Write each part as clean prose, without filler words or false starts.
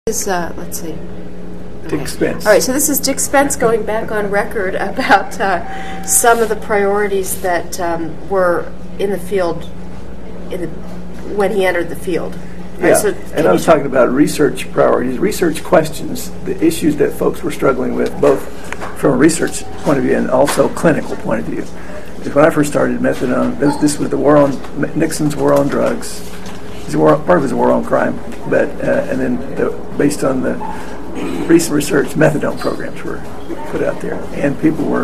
Let's see. Dick Spence. All right, so this is Dick Spence going back on record about some of the priorities that were in the field when he entered the field. Yeah, so and I was talking about research priorities, research questions, the issues that folks were struggling with, both from a research point of view and also clinical point of view. Because when I first started methadone, this was the war on Nixon's war on drugs. Part of it was a war on crime, but and then based on the recent research, methadone programs were put out there, and people were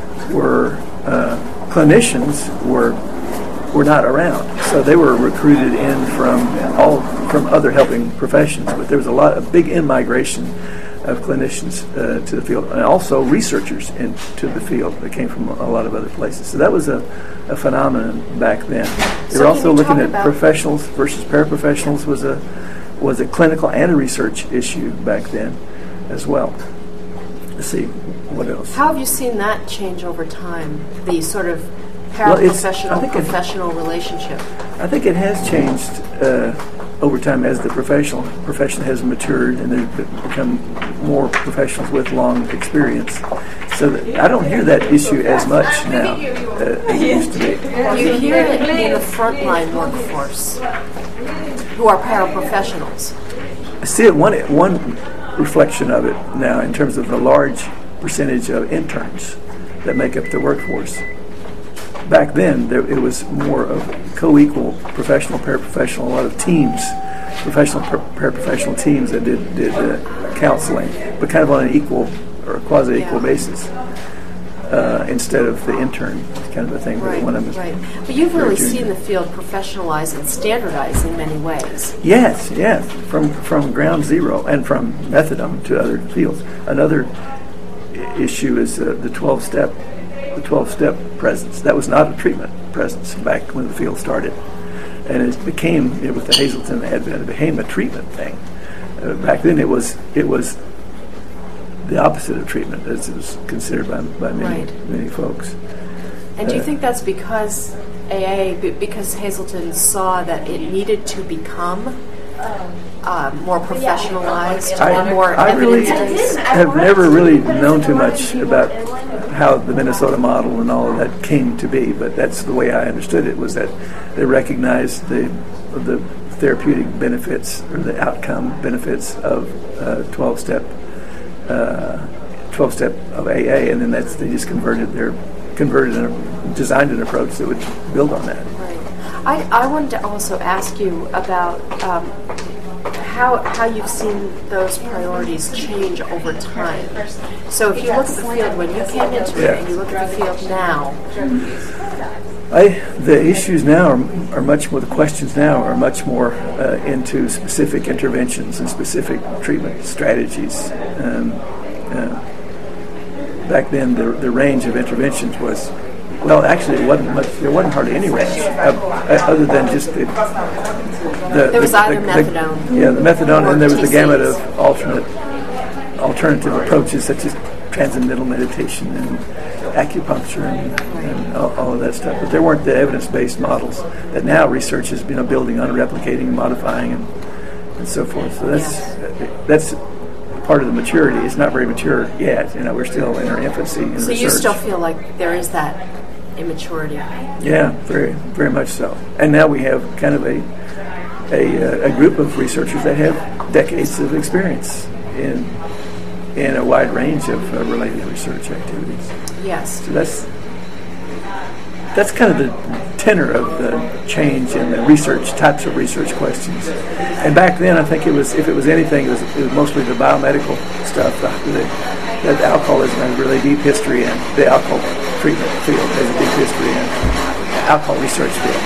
clinicians were not around, so they were recruited in from other helping professions. But there was a big in-migration of clinicians to the field, and also researchers into the field that came from a lot of other places. So that was a phenomenon back then. They were also looking at professionals versus paraprofessionals was a clinical and a research issue back then as well. Let's see, what else? How have you seen that change over time, the sort of paraprofessional relationship? I think it has changed over time as the profession has matured and they've become more professionals with long experience. So that I don't hear that issue as much now as it used to be. You hear it in the frontline workforce, who are paraprofessionals. I see it one reflection of it now in terms of the large percentage of interns that make up the workforce. Back then, it was more of co-equal professional, paraprofessional, a lot of teams, professional, paraprofessional teams that did counseling, but kind of on an equal or quasi-equal basis instead of the intern kind of a thing. Right. But you've really seen the field professionalize and standardize in many ways. Yes, from ground zero and from methadone to other fields. Another issue is the 12-step presence. That was not a treatment presence back when the field started. And it became, with the Hazelden advent, it became a treatment thing. Back then it was the opposite of treatment, as it was considered by many folks. And do you think that's because because Hazelden saw that it needed to become more professionalized, more evidence-based? I have never really known too much about how the Minnesota model and all of that came to be, but that's the way I understood it, was that they recognized the therapeutic benefits or the outcome benefits of 12-step of AA, and then they just converted and designed an approach that would build on that. Right. I wanted to also ask you about how you've seen those priorities change over time. So if you look at the field when you came into it and you look at the field now, the issues now are much more. The questions now are much more into specific interventions and specific treatment strategies. Back then, the range of interventions was, well, actually, it wasn't much. There wasn't hardly any range other than just the there was either methadone. The methadone, and there was the gamut of alternative approaches such as transcendental meditation and acupuncture and all of that stuff. But there weren't the evidence-based models that now research is building on, replicating, modifying, and so forth. So that's part of the maturity. It's not very mature yet. We're still in our infancy in research. So you still feel like there is that immaturity? Yeah, very, very much so. And now we have kind of a group of researchers that have decades of experience in a wide range of related research activities. Yes. So that's kind of the tenor of the change in the types of research questions. And back then, I think if it was anything, it was mostly the biomedical stuff. The alcoholism has a really deep history, and the alcohol treatment field has a deep history, and alcohol research field.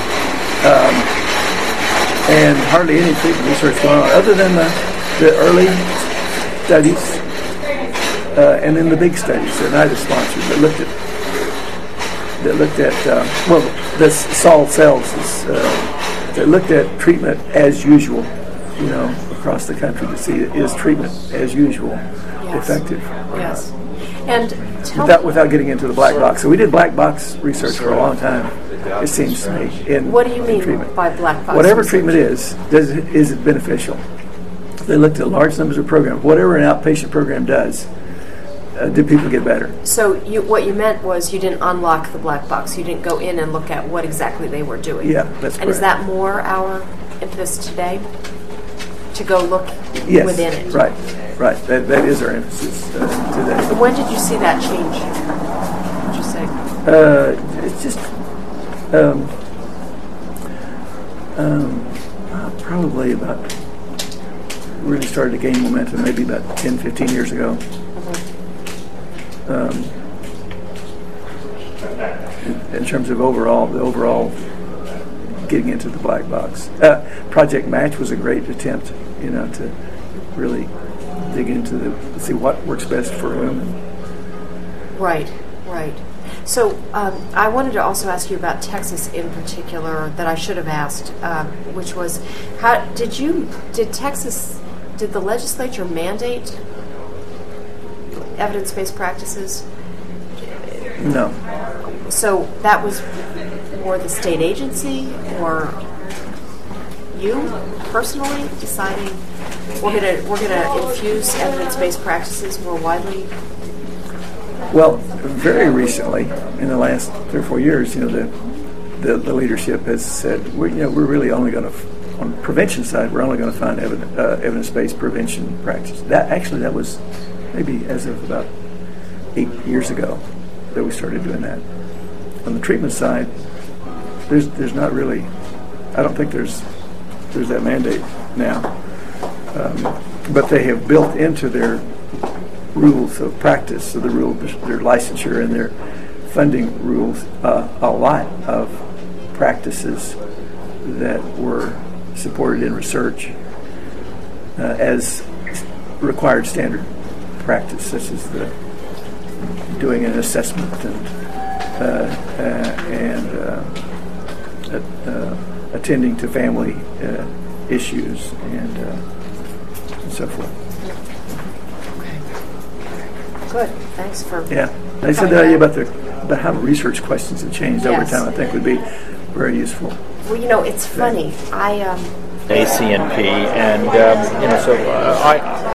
And hardly any treatment research going on, other than the early studies and then the big studies that NIDA sponsored that looked at the Saul Sells that looked at treatment as usual, across the country to see is treatment as usual effective. Yes. And without getting into the black box. So we did black box research for a long time, it seems to me. What do you mean treatment. by black box Whatever research? treatment is it beneficial They looked at large numbers of programs. Whatever an outpatient program does, do people get better? So what you meant was you didn't unlock the black box. You didn't go in and look at what exactly they were doing. Yeah, that's correct. And is that more our impetus today? To go look within it? Right. That is our emphasis today. When did you see that change, would you say? It's just probably about really started to gain momentum maybe about 10, 15 years ago. In terms of the overall getting into the black box. Project Match was a great attempt, to really dig into see what works best for whom. Right. So I wanted to also ask you about Texas in particular that I should have asked, which was, did the legislature mandate evidence-based practices? No. So that was more the state agency, or you personally deciding we're gonna infuse evidence-based practices more widely? Well, very recently, in the last 3 or 4 years, the leadership has said we're really only going to, on the prevention side, we're only going to find evidence-based prevention practice. That was maybe as of about 8 years ago that we started doing that. On the treatment side, there's not really, I don't think there's that mandate now, but they have built into their rules of practice, so their licensure and their funding rules, a lot of practices that were supported in research as required standard practice, such as doing an assessment and attending to family issues and so forth. Good. Thanks for. Yeah, I said that about how research questions have changed over time. I think would be very useful. Well, it's funny. ACNP, and